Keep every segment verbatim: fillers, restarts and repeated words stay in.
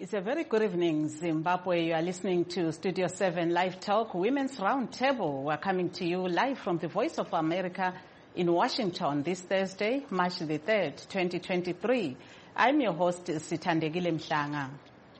It's a very good evening, Zimbabwe. You are listening to Studio seven Live Talk, Women's Roundtable. We're coming to you live from the Voice of America in Washington this Thursday, March the third, twenty twenty-three. I'm your host, Sithandegile Mhlanga.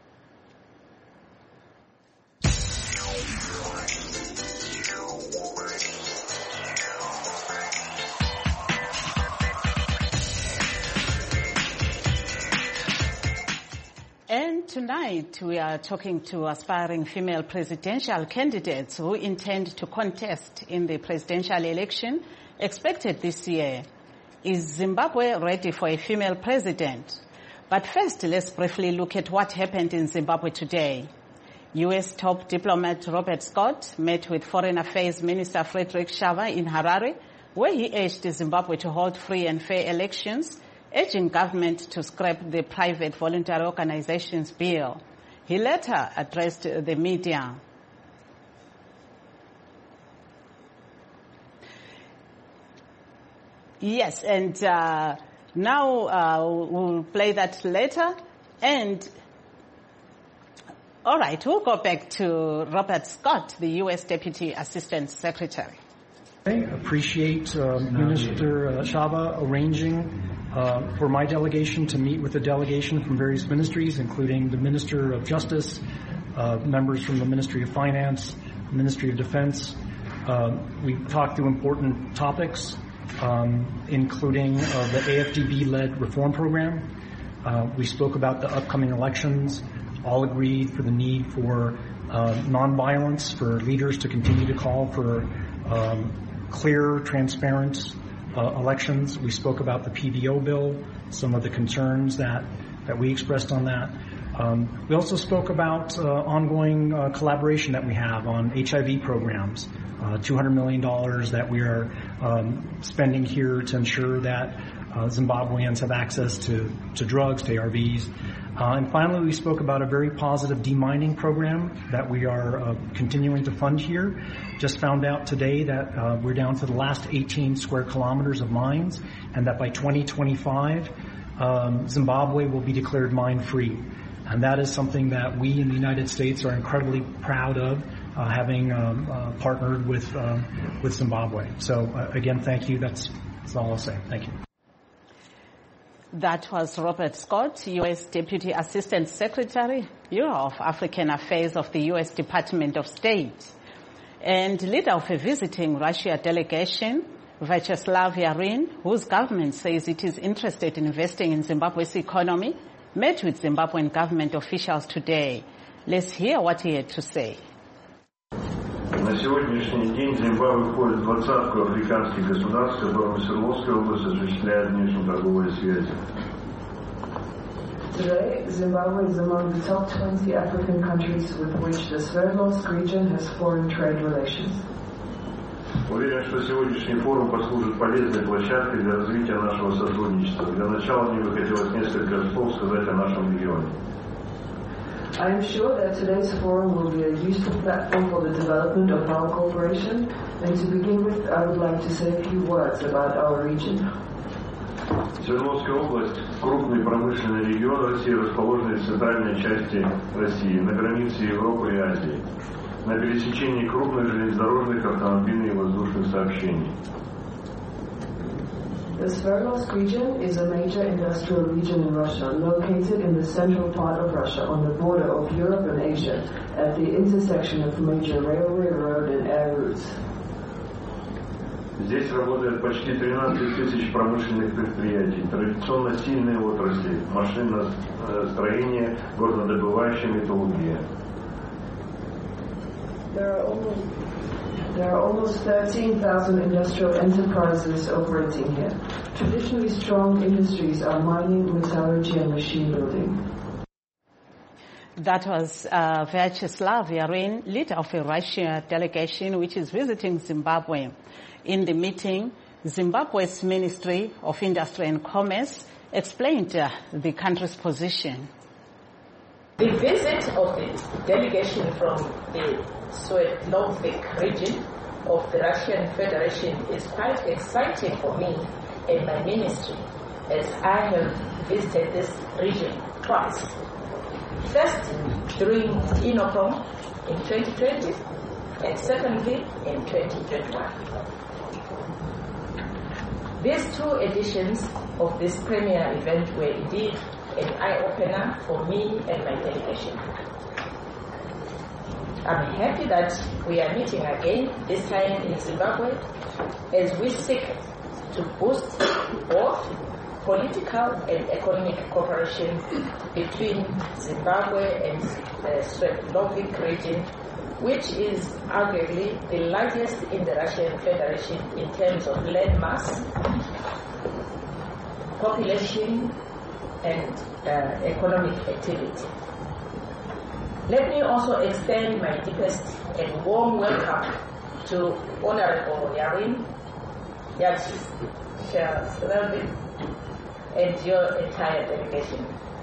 And tonight we are talking to aspiring female presidential candidates who intend to contest in the presidential election expected this year. Is Zimbabwe ready for a female president? But first, let's briefly look at what happened in Zimbabwe today. U S top diplomat Robert Scott met with Foreign Affairs Minister Frederick Shava in Harare, where he urged Zimbabwe to hold free and fair elections, urging government to scrap the private voluntary organizations bill. He later addressed the media. Yes, and uh, now uh, we'll play that later. And all right, we'll go back to Robert Scott, the U S Deputy Assistant Secretary. I appreciate uh, Minister uh, Shava arranging uh, for my delegation to meet with a delegation from various ministries, including the Minister of Justice, uh, members from the Ministry of Finance, Ministry of Defense. Uh, we talked through important topics, um, including uh, the A F D B-led reform program. Uh, we spoke about the upcoming elections, all agreed for the need for uh, nonviolence, for leaders to continue to call for um, clear, transparent uh, elections. We spoke about the P V O bill, some of the concerns that, that we expressed on that. Um, we also spoke about uh, ongoing uh, collaboration that we have on H I V programs, uh, two hundred million dollars that we are um, spending here to ensure that uh, Zimbabweans have access to, to drugs, to A R Vs. Uh, and finally, we spoke about a very positive demining program that we are uh, continuing to fund here. Just found out today that uh, we're down to the last eighteen square kilometers of mines, and that by twenty twenty-five, um, Zimbabwe will be declared mine-free. And that is something that we in the United States are incredibly proud of, uh, having um, uh, partnered with um, with Zimbabwe. So uh, again, thank you. That's, that's all I'll say. Thank you. That was Robert Scott, U S Deputy Assistant Secretary, Bureau of African Affairs of the U S Department of State, and leader of a visiting Russia delegation, Vyacheslav Yarin, whose government says it is interested in investing in Zimbabwe's economy, met with Zimbabwean government officials today. Let's hear what he had to say. На сегодняшний день Зимбабве входит в двадцатку африканских государств, с которыми Свердловская область осуществляет внешнеторговые связи. Today, Zimbabwe is among the top twenty African countries with which the Sverdlovsk region has foreign trade relations. Уверен, что сегодняшний форум послужит полезной площадкой для развития нашего сотрудничества. Для начала мне бы хотелось несколько слов сказать о нашем регионе. I am sure that today's forum will be a useful platform for the development of our cooperation, and to begin with, I would like to say a few words about our region. Свердловская область – крупный промышленный регион России, расположенный в центральной части России, на границе Европы и Азии, на пересечении крупных железнодорожных, автомобильных и воздушных сообщений. The Sverdlovsk region is a major industrial region in Russia, located in the central part of Russia on the border of Europe and Asia, at the intersection of major railway, road and air routes. Здесь работает почти тринадцать тысяч промышленных предприятий, традиционно сильные отрасли, машиностроение, горнодобывающие, металлургия. There are almost There are almost thirteen thousand industrial enterprises operating here. Traditionally strong industries are mining, metallurgy, and machine building. That was uh, Vyacheslav Yarin, leader of a Russia delegation which is visiting Zimbabwe. In the meeting, Zimbabwe's Ministry of Industry and Commerce explained uh, the country's position. The visit of the delegation from the Sverdlovsk region of the Russian Federation is quite exciting for me and my ministry, as I have visited this region twice. First, during INOPROM in twenty twenty, and secondly, in twenty twenty-one. These two editions of this premier event were indeed an eye-opener for me and my delegation. I'm happy that we are meeting again, this time in Zimbabwe, as we seek to boost both political and economic cooperation between Zimbabwe and the Svetlovic region, which is arguably the largest in the Russian Federation in terms of land mass, population, and uh, economic activity. Let me also extend my deepest and warm welcome to Honorable Yarin Yatshisharavi and your entire delegation.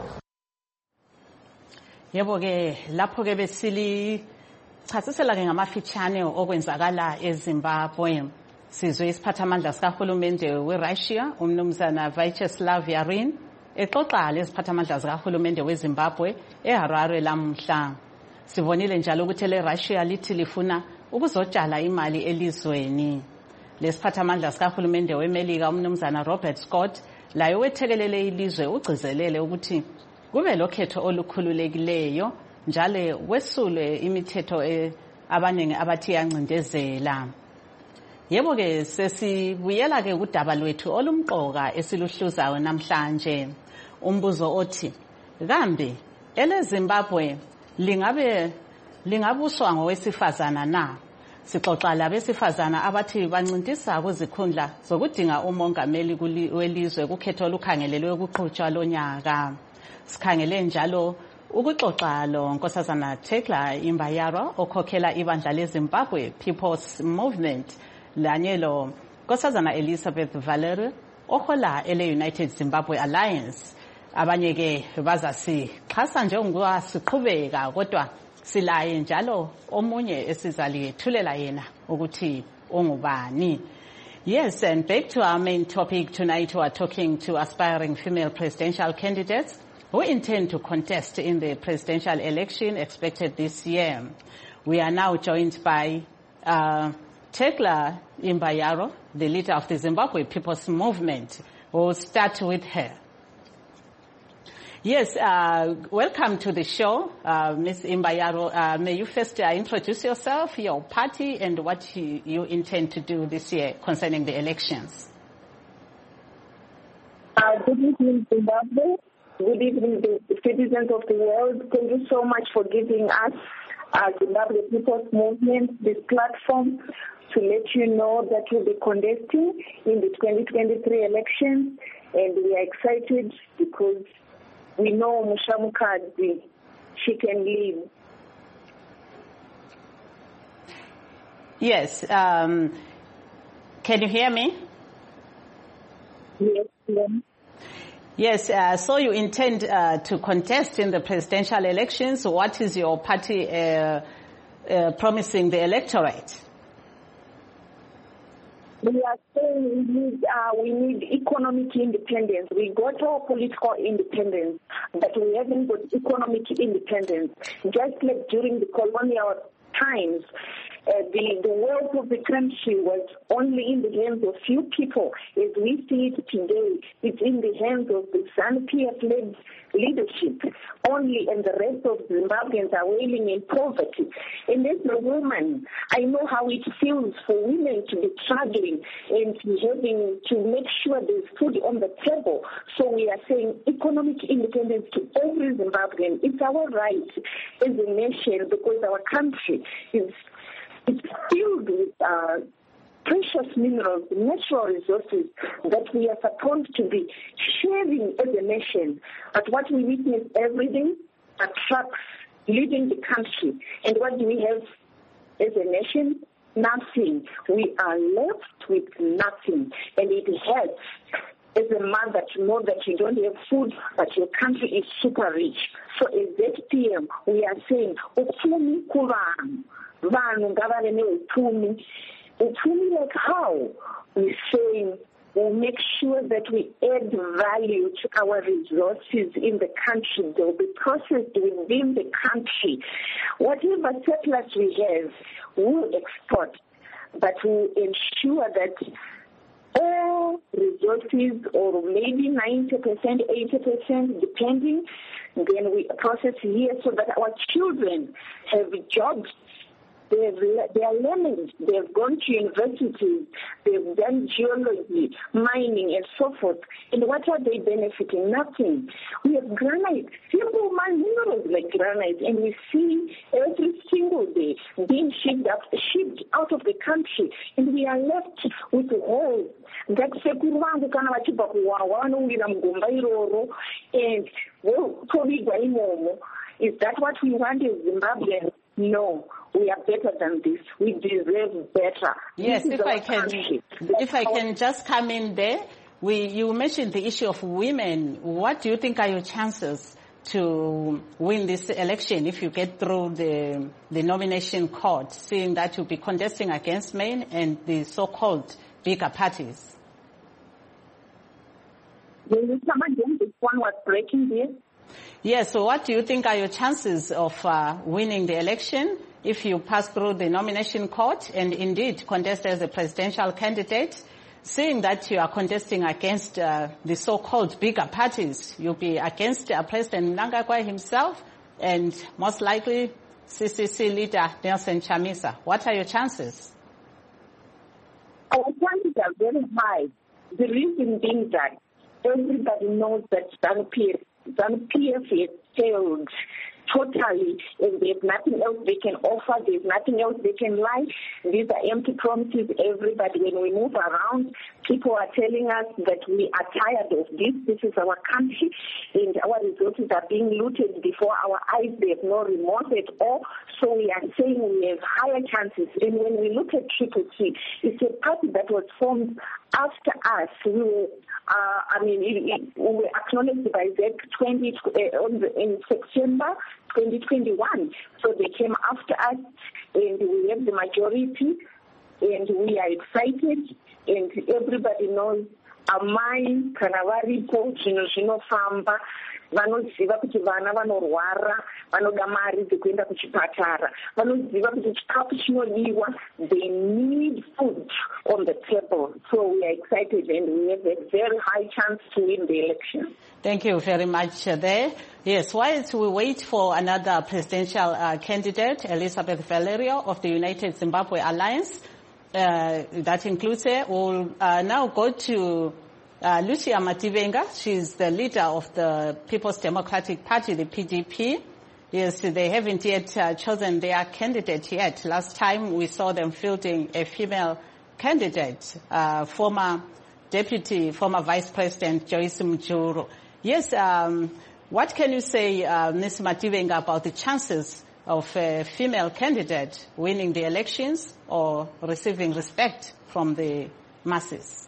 Yebo ke lapho ke besili chasisela ke ngamafitshane okwenzakala eZimbabwe. Sizwe isiphathamandla sikahulumende weRussia umnumzana Vyacheslav Yarin exoxa leziphathamandla zikahulumende weZimbabwe eHarare lamhla. Sibonile njalo ukuthi leRussia lithi lifuna ukuzotshala imali elizweni. Lesiphathamandla sikahulumende weMelika umnumzana Robert Scott laye wethekelele ilizwe ugcizelele ukuthi kube lokhetho olukhululekileyo njalo wesule imithetho abaningi abathi yancindezela. Yebo ke sesibuyela ke kudaba lwethu olumqoka esiluhluzayo namhlanje. Umbuzo othi kambe ele Zimbabwe lingabe lingabuswa ngowesifazana na? Sixoxa labesifazana abathi bancintisa kuzikhundla zokudinga umongameli welizwe kukhetho olukhangelelwe ukuqhutshwa lonyaka. Sikhangele njalo ukuxoxa lo Nkosazana Tekla Imbayaro okhokhela ibandla leZimbabwe People's Movement lanye lo Nkosazana Elizabeth Valerie ohola ele United Zimbabwe Alliance. Abanye ke bazasixhasa njengoba siqhubeka kodwa silaye njalo omunye esizalithulela yena ukuthi ongubani. Yes, and back to our main topic tonight, we are talking to aspiring female presidential candidates who intend to contest in the presidential election expected this year. We are now joined by uh, Tekla Imbayaro, the leader of the Zimbabwe People's Movement. We'll start with her. Yes, uh, welcome to the show, uh, Miz Imbayaro. Uh, may you first uh, introduce yourself, your party, and what you, you intend to do this year concerning the elections. Uh, good evening, Zimbabwe. Good evening, the citizens of the world. Thank you so much for giving us, uh, Zimbabwe People's Movement, this platform to let you know that we'll be contesting in the twenty twenty-three elections, and we are excited because we know Mushamukadzi, she can lead. Yes. Um, can you hear me? Yes. yes. Yes. Uh, so you intend uh, to contest in the presidential elections. What is your party uh, uh, promising the electorate? We are saying we need, uh, we need economic independence. We got our political independence, but we haven't got economic independence. Just like during the colonial times, uh, the, the wealth of the country was only in the hands of few people. As we see it today, it's in the hands of the ZANU-P F-led leadership only, and the rest of Zimbabweans are wailing in poverty. And as a woman, I know how it feels for women to be struggling and to having to make sure there's food on the table. So we are saying economic independence to every Zimbabwean. It's our right as a nation because our country is it's filled with uh, precious minerals, natural resources that we are supposed to be sharing as a nation. But what we witness every day are trucks leaving the country. And what do we have as a nation? Nothing. We are left with nothing. And it hurts as a mother to know that you don't have food, but your country is super rich. So as Z P M, we are saying, Upumi Kuvan, Vanu Gavane Upumi. Upumi like how? We're saying We'll make sure that we add value to our resources in the country. They'll be processed within the country. Whatever surplus we have, we'll export, but we'll ensure that all resources, or maybe ninety percent, eighty percent, depending, then we process here so that our children have jobs. They, have, they are learning. They have gone to universities. They have done geology, mining, and so forth. And what are they benefiting? Nothing. We have granite, simple minerals like granite, and we see every single day being shipped out, shipped out of the country, and we are left with holes. That sekurwangu kana vachibva kuwawa vanowira mugomba iroro, and votovigwa imomo. Is that what we want as Zimbabweans? No, we are better than this. We deserve better. Yes, if I can, if I can just come in there, we you mentioned the issue of women. What do you think are your chances to win this election if you get through the the nomination court, seeing that you'll be contesting against men and the so-called bigger parties? This one was breaking there. Yes, so what do you think are your chances of uh, winning the election if you pass through the nomination court and indeed contest as a presidential candidate, seeing that you are contesting against uh, the so-called bigger parties? You'll be against uh, President Mnangagwa himself and most likely C C C leader Nelson Chamisa. What are your chances? Our chances are very high. The reason being that everybody knows that ZANU-P F ZANU-P F has failed totally, and there's nothing else they can offer, there's nothing else they can lie. These are empty promises. Everybody, when we move around, people are telling us that we are tired of this. This is our country, and our resources are being looted before our eyes. There's no remorse at all. So we are saying we have higher chances. And when we look at Triple T, it's a party that was formed after us. We were, uh, I mean, it, it, we were acknowledged by Z twenty uh, in September twenty twenty-one. So they came after us, and we have the majority, and we are excited, and everybody knows amai kana varipo zvinhu zvinofamba, vanoziva kuti vana vanorwara, vanoda mari dzekuenda kuchipatara, vanoziva kuti chikafu chinodiwa, they need food on the table. So we are excited, and we have a very high chance to win the election. Thank you very much uh, there. Yes, whilst we wait for another presidential uh, candidate, Elizabeth Valerio of the United Zimbabwe Alliance, uh, that includes her, we'll uh, now go to uh, Lucia Mativenga. She's the leader of the People's Democratic Party, the P D P. Yes, they haven't yet uh, chosen their candidate yet. Last time we saw them fielding a female candidate, uh, former Deputy, former Vice President Joyce Mujuru. Yes, um, what can you say, uh, Miz Mativenga, about the chances of a female candidate winning the elections or receiving respect from the masses?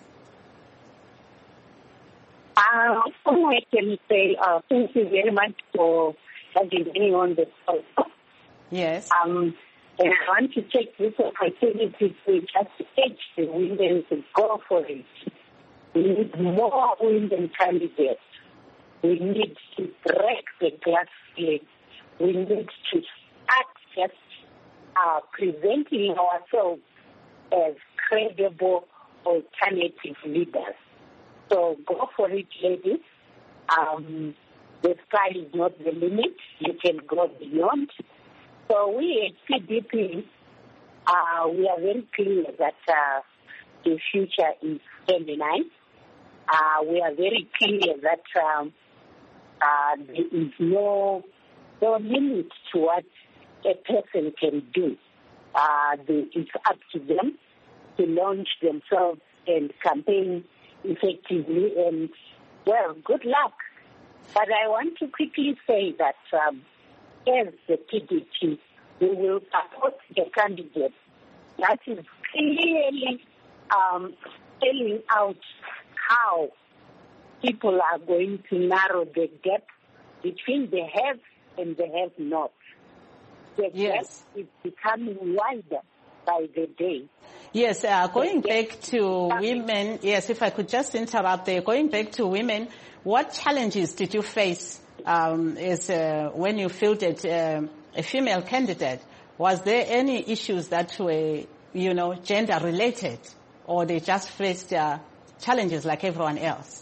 Uh, I can say uh, thank you very much for having me on the call. Yes. Um, and I want to take this opportunity to just urge the women to go for it. We need more women candidates. We need to break the glass ceiling. We need to start just uh, presenting ourselves as credible alternative leaders. So go for it, ladies. Um, the sky is not the limit. You can go beyond. So we at P D P, uh, we are very clear that uh, the future is feminine. Uh, we are very clear that um, uh, there is no, no limit to what a person can do. Uh, the, it's up to them to launch themselves and campaign effectively. And, well, good luck. But I want to quickly say that um, as the P D P, we will support the candidate that is clearly um, spelling out how people are going to narrow the gap between the have and the have not. The yes. gap is becoming wider by the day. Yes, uh, going back to women, yes, if I could just interrupt there, going back to women, what challenges did you face um, as, uh, when you fielded uh, a female candidate? Was there any issues that were, you know, gender related, or they just faced uh, challenges like everyone else?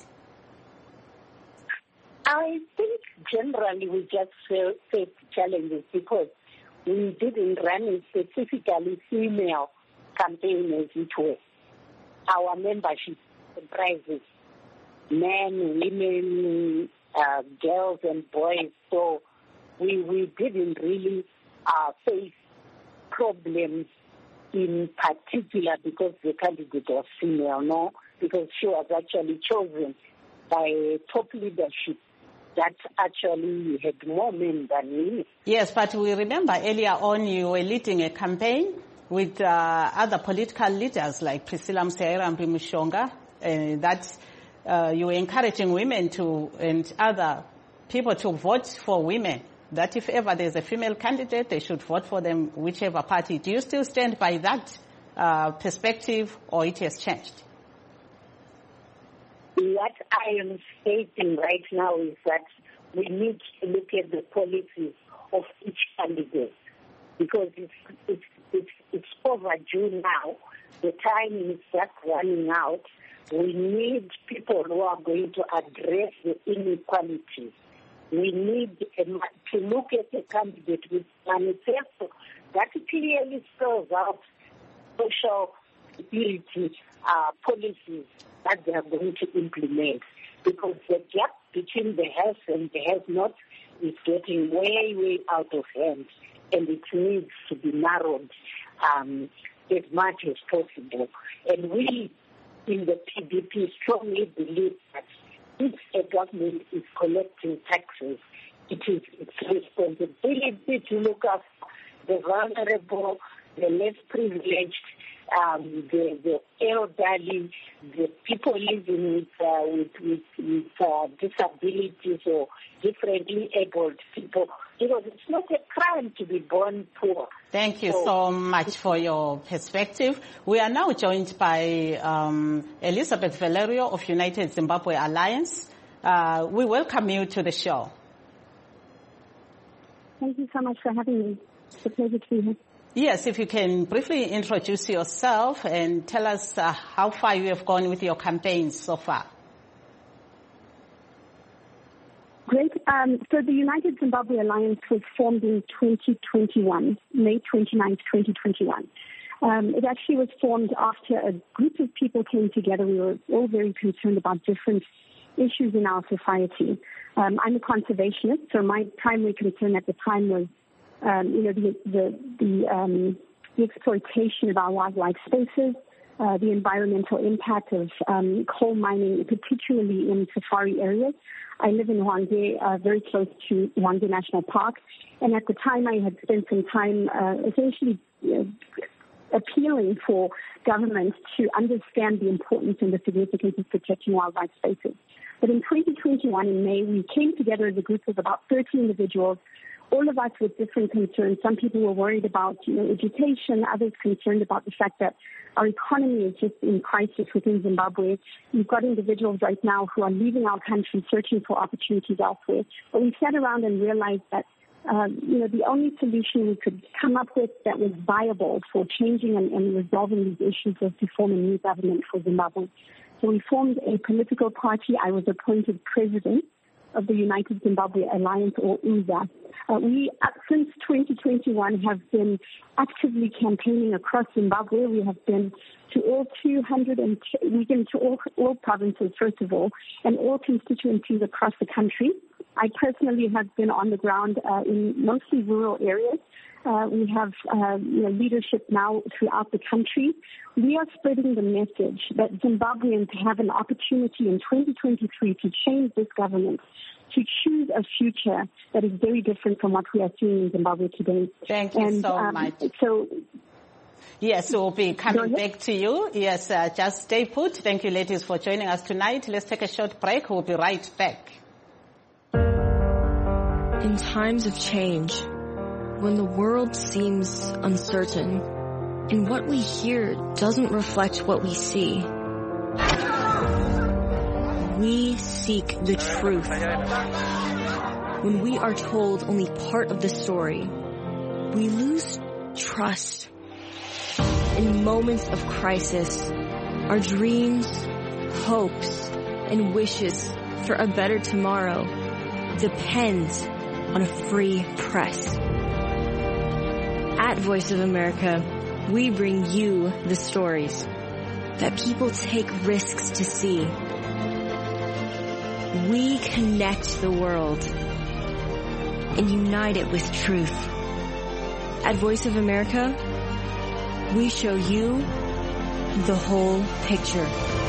I think generally we just faced challenges because we didn't run a specifically female campaign as it were. Our membership comprises men, women, uh, girls and boys, so we, we didn't really uh, face problems in particular because the candidate was female, no, because she was actually chosen by top leadership that actually had more men than women. Yes, but we remember earlier on you were leading a campaign with uh, other political leaders like Priscilla Mseira and Mushonga, uh, that uh, you were encouraging women to and other people to vote for women, that if ever there's a female candidate, they should vote for them, whichever party. Do you still stand by that uh, perspective, or it has changed? What I am stating right now is that we need to look at the policies of each candidate, because it's, it's, it's, it's overdue now. The time is just running out. We need people who are going to address the inequalities. We need a, to look at a candidate with manifesto that clearly spells out social security uh, policies that they are going to implement, because the gap between the has and the has not is getting way, way out of hand, and it needs to be narrowed um, as much as possible. And we in the P D P strongly believe that if a government is collecting taxes, it is its responsibility to look after the vulnerable, the less privileged, um, the, the elderly, the people living with, uh, with, with, with uh, disabilities or differently abled people. Because it's not a crime to be born poor. Thank you so, so much for your perspective. We are now joined by um, Elizabeth Valerio of United Zimbabwe Alliance. Uh, we welcome you to the show. Thank you so much for having me. It's a pleasure to be here. Yes, if you can briefly introduce yourself and tell us uh, how far you have gone with your campaigns so far. Great. Um, so the United Zimbabwe Alliance was formed in twenty twenty-one, May twenty-ninth, twenty twenty-one. Um, it actually was formed after a group of people came together. We were all very concerned about different issues in our society. Um, I'm a conservationist, so my primary concern at the time was, um, you know, the the the, um, the exploitation of our wildlife spaces, uh, the environmental impact of um, coal mining, particularly in safari areas. I live in Hwange, uh, very close to Hwange National Park, and at the time I had spent some time uh, essentially uh, appealing for governments to understand the importance and the significance of protecting wildlife spaces. But in twenty twenty-one, in May, we came together as a group of about thirty individuals, all of us with different concerns. Some people were worried about, you know, education, others concerned about the fact that our economy is just in crisis within Zimbabwe. We've got individuals right now who are leaving our country, searching for opportunities elsewhere. But we sat around and realized that, uh, you know, the only solution we could come up with that was viable for changing and, and resolving these issues was to form a new government for Zimbabwe. So we formed a political party. I was appointed president of the United Zimbabwe Alliance, or U Z A. Uh, we, uh, since twenty twenty-one, have been actively campaigning across Zimbabwe. We have been to all two hundred and we've been to all, all provinces, first of all, and all constituencies across the country. I personally have been on the ground uh, in mostly rural areas. Uh, we have uh, you know, leadership now throughout the country. We are spreading the message that Zimbabweans have an opportunity in twenty twenty-three to change this government, to choose a future that is very different from what we are seeing in Zimbabwe today. Thank you and, so um, much. So, yes, we'll be coming back to you. Yes, uh, just stay put. Thank you, ladies, for joining us tonight. Let's take a short break. We'll be right back. In times of change, when the world seems uncertain, And what we hear doesn't reflect what we see. We seek the truth. When we are told only part of the story, we lose trust. In moments of crisis, our dreams, hopes, and wishes for a better tomorrow depends on a free press. At Voice of America, we bring you the stories that people take risks to see. We connect the world and unite it with truth. At Voice of America, we show you the whole picture.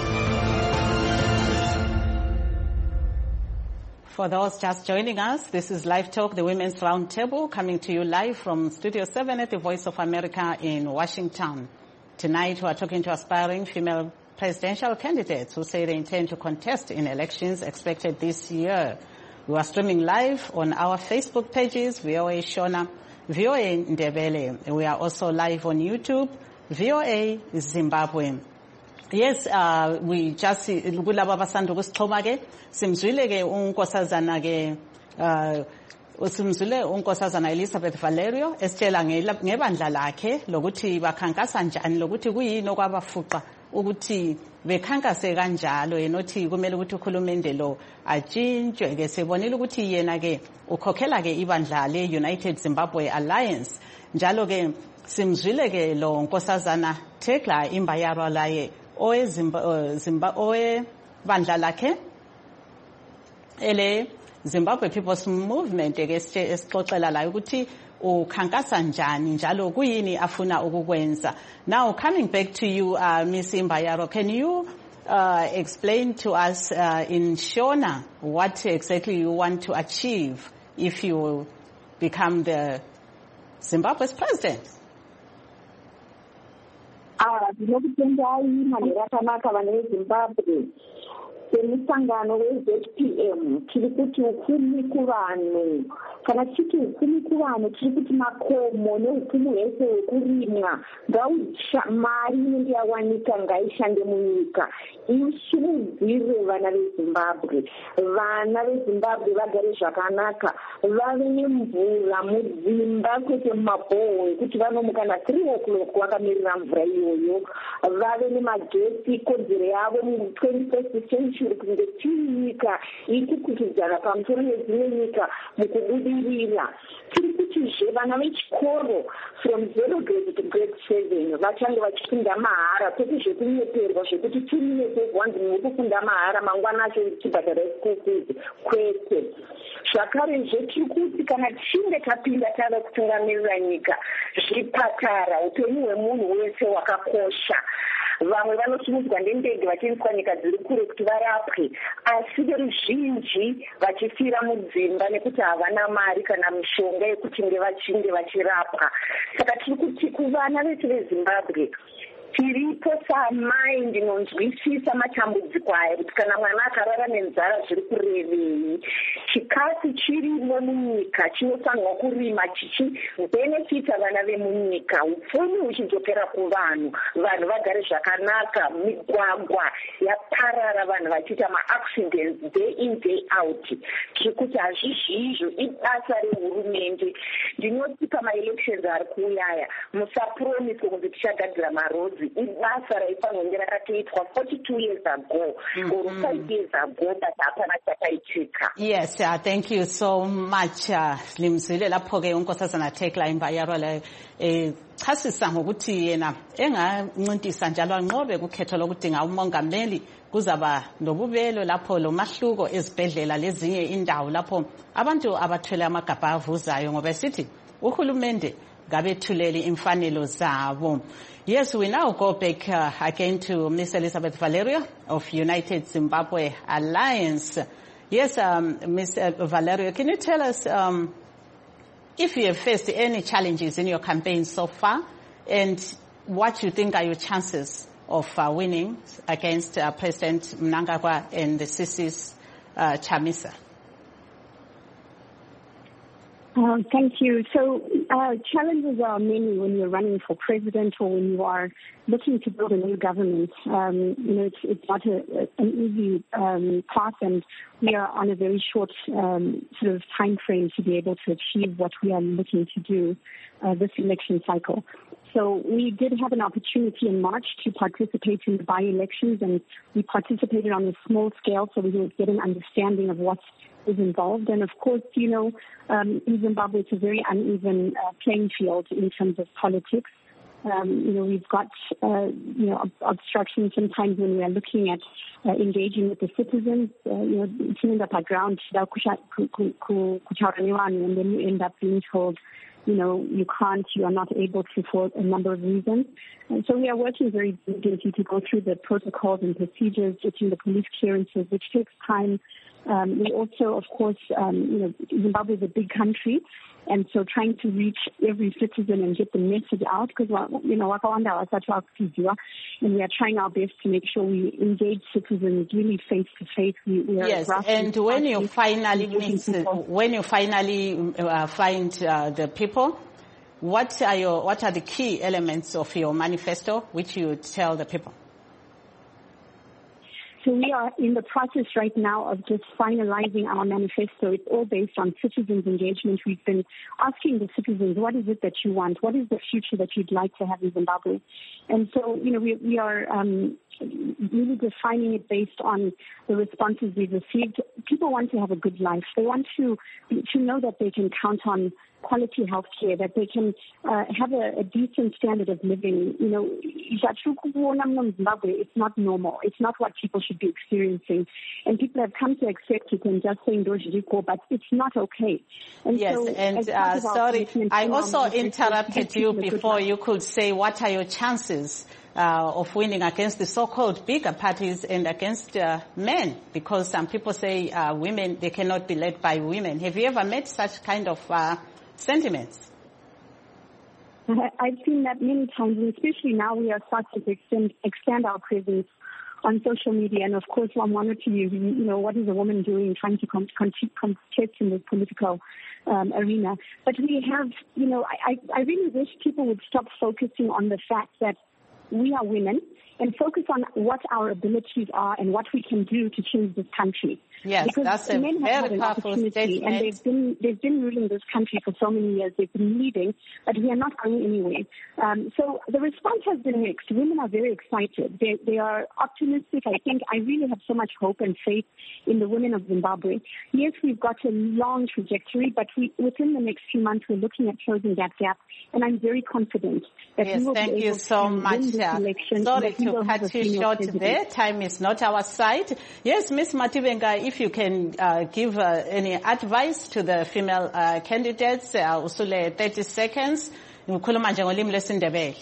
For those just joining us, this is Live Talk, the Women's Roundtable, coming to you live from Studio seven at the Voice of America in Washington. Tonight we are talking to aspiring female presidential candidates who say they intend to contest in elections expected this year. We are streaming live on our Facebook pages, V O A Shona, V O A Ndebele. We are also live on YouTube, V O A Zimbabwe. Yes, uh, we just, kulaba basanda ukusixhoma ke, simzwile ke unkosazana ke, uh, simzwile unkosazana Elizabeth Valerio, esitshela ngebandla lakhe, lokuthi bakhankasa njani, lokuthi kuyini okwabafuqa, ukuthi bekhankase kanjalo, yenothi kumele ukuthi ukhulumende lo atshintshwe ke, sibonile ukuthi yena ke, ukhokhela ke ibandla le United Zimbabwe Alliance, njalo ke, simzwile ke lo nkosazana Tekla Imbayarwa laye, owe Zimba, owe bandla lakhe ele Zimbabwe People's Movement ke esixoxela la ukuthi ukhankasa njani njalo kuyini afuna ukukwenza. Now coming back to you, uh, Miss Imbayarwa, can you uh, explain to us uh, in Shona what exactly you want to achieve if you become the Zimbabwe's president? Ah, ndinokutendai manhero akanaka vana vezimbabwe semusangano we-Z P M tiri kuti upfumi kuvanhu. Kana tichiti upfumi kuvanhu tiri kuti makomo neupfumi hwese hwekurimwa mari inenge yawanika ngaishande munyika. Isimudzire vana vezimbabwe. Vana vezimbabwe vagare zvakanaka, vave nemvura mudzimba kwete mumabhohwe kuti vanomuka na three o'clock vakamirira mvura iyoyo. Vave nemagesi, kodzero yavo mu twenty-first century kunge tinyika ikukutidzana pamusoro nedzimwe nyika mukubudirira. Tiri kutizve vana vechikoro from zero grade to grade seven vachange vachifunda mahara, kwete zvekunyeperwa zvekuti tirinyeperwa ndini kufunda mahara mangwana acho tichibhadhara school fees, kwete. Zvakarezve tiri kuti kana tichinge tapinda tava kutungamirira nyika, zvipatara, upenyu hwemunhu wese hwakakosha. Vamwe vanosimudzwa nendege vachiendeswa nyika dziri kure kuti varapwe, asi veruzhinji vachifira mudzimba nekuti havana mari kana mishonga yekuti vachinge vachirapwa. Saka tiri kuti kuvana vese veZimbabwe tiripo samai ndinonzwisisa matambudziko aya kuti kana mwana akarara nenzara zviri kurevei. Chikafu chirimo munyika chinofanirwa kurima chichibenefita vana vemunyika, upfumi huchidzokera kuvanhu, vanhu vagare zvakanaka, migwagwa yaparara, vanhu vachiita maaccidents day in day out. Tiri kuti hazvizvizvo ibasa rehurumende. Ndinoti pamaelections ari kuuyaya musapromise kunzi tichagadzira marodzi. Ibasa raifanirwa kunge rakatoitwa forty-two years ago or five years ago, but hapana chakaitika. Yes, uh, thank you so much. Limzile lapho ke unkosazana Tekla Imbayarwa la eh chasisa ngokuthi yena engancintisa njalo anqobe kukhetho lokudinga umongameli kuzaba nobubelo lapho lo mahluko ezibhedlela lezinye indawo lapho abantu abathwele amagabha avuzayo ngoba sithi uhulumende ngabethuleli imfanelo zabo. Yes, we now go back uh, again to Miss Elizabeth Valerio of United Zimbabwe Alliance. Yes, um, Miss Uh, Valerio, can you tell us um, if you have faced any challenges in your campaign so far and what you think are your chances of uh, winning against uh, President Mnangagwa and the C C's uh, Chamisa? Uh, thank you. So uh, challenges are many when you're running for president or when you are looking to build a new government. Um, you know, it's, it's not a, a, an easy um, path, and we are on a very short um, sort of time frame to be able to achieve what we are looking to do uh, this election cycle. So we did have an opportunity in March to participate in the by-elections, and we participated on a small scale so we would get an understanding of what is involved. And of course, you know, um, in Zimbabwe it's a very uneven uh, playing field in terms of politics. Um, you know, we've got, uh, you know, ob- obstructions sometimes when we are looking at uh, engaging with the citizens. Uh, you know, it's in the background, and then you end up being told, you know, you can't, you are not able to for a number of reasons. And so we are working very diligently to go through the protocols and procedures, getting the police clearances, which takes time. Um, we also, of course, um, you know, Zimbabwe is a big country, and so trying to reach every citizen and get the message out, because, you know, and we are trying our best to make sure we engage citizens really face to face. We, we are yes, and when you finally meet, when you finally uh, find uh, the people, what are your what are the key elements of your manifesto which you tell the people? So we are in the process right now of just finalizing our manifesto. It's all based on citizens' engagement. We've been asking the citizens, what is it that you want? What is the future that you'd like to have in Zimbabwe? And so, you know, we, we are um, really defining it based on the responses we've received. People want to have a good life. They want to to know that they can count on quality health care, that they can uh, have a, a decent standard of living. You know, it's not normal. It's not what people should be experiencing. And people have come to accept it and just saying, but it's not okay. And yes, so, and uh, sorry, I also interrupted you before you could say what are your chances Uh, of winning against the so-called bigger parties and against uh, men, because some people say uh, women, they cannot be led by women. Have you ever met such kind of uh, sentiments? I've seen that many times, and especially now we are starting to extend, extend our presence on social media. And of course, I'm wondering to you, you know, what is a woman doing trying to con- con- contest in the political um, arena? But we have, you know, I, I really wish people would stop focusing on the fact that we are women and focus on what our abilities are and what we can do to change this country. Yes, because that's a men have very had an powerful opportunity, statement. and they've been they've been ruling this country for so many years. They've been leading, but we are not going anywhere. Um, so the response has been mixed. Women are very excited. They they are optimistic. I think I really have so much hope and faith in the women of Zimbabwe. Yes, we've got a long trajectory, but we, within the next few months, we're looking at closing that gap, and I'm very confident that yes, we will thank be you able so to much. win this election. Sorry to cut you short there. Time is not our side. Yes, Miz Matibenga, if you can uh, give uh, any advice to the female uh, candidates, uh, usule thirty seconds. Ngikhuluma nje ngolimi lesiNdebele.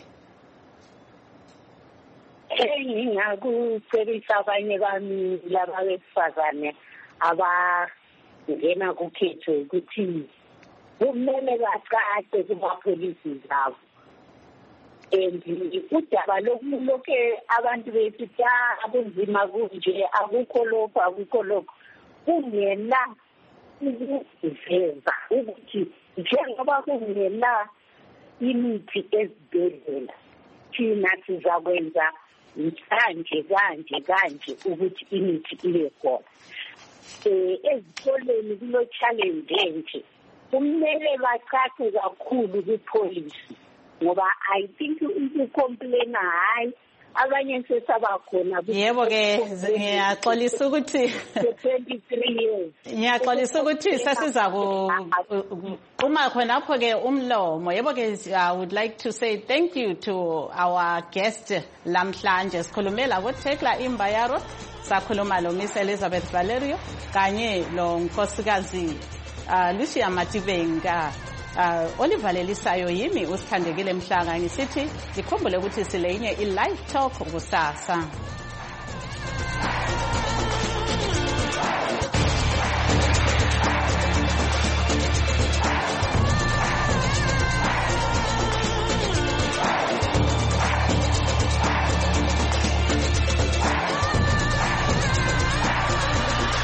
Engingakucebisa abanye bami laba besifazane abangena kukhetho ukuthi kumele bacace kumapholisi zabo. And udaba lokhu abantu besithi abunzima kunje akukho lokho akukho lokho kungena ukuveza ukuthi njengoba kungena imithi ezibhedlela thina sizakwenza kanje kanje kanje ukuthi imithi ibe khona. Eh ezikoleni kulo challenge nje kumele bacace kakhulu kupolisi ngoba I think uku-complain hayi abanye sesabakhona. Yebo ke ngiyaxolisa ukuthi twenty-three years ngiyaxolisa ukuthi sesiza uma khonapho ke umlomo. Yebo ke I would like to say thank you to our guest lamhlanje. Sikhulumela kuThekla Imbayaro, sakhuluma lo Miss Elizabeth Valerio kanye lo nkosikazi uh, Lucia Matibenga. Uh, olivalelisayo yimi usithandekile Mhlanga ngisithi likhumbule ukuthi silenye i-live talk kusasa.